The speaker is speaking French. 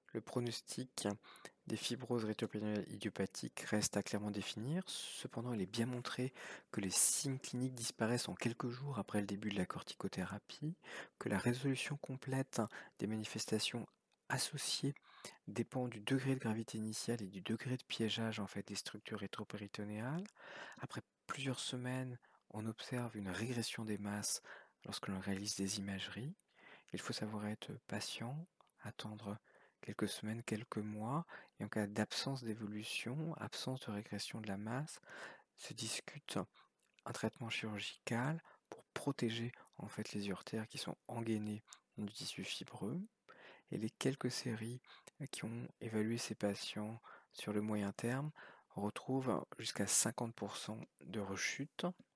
Le pronostic des fibroses rétropérinéales idiopathiques reste à clairement définir. Cependant, il est bien montré que les signes cliniques disparaissent en quelques jours après le début de la corticothérapie, que la résolution complète des manifestations associées dépend du degré de gravité initiale et du degré de piégeage des structures rétropéritonéales. Après plusieurs semaines, on observe une régression des masses lorsque l'on réalise des imageries. Il faut savoir être patient, attendre quelques semaines, quelques mois, et en cas d'absence d'évolution, absence de régression de la masse, se discute un traitement chirurgical pour protéger les urtères qui sont engainés du tissu fibreux. Et les quelques séries qui ont évalué ces patients sur le moyen terme retrouvent jusqu'à 50% de rechute.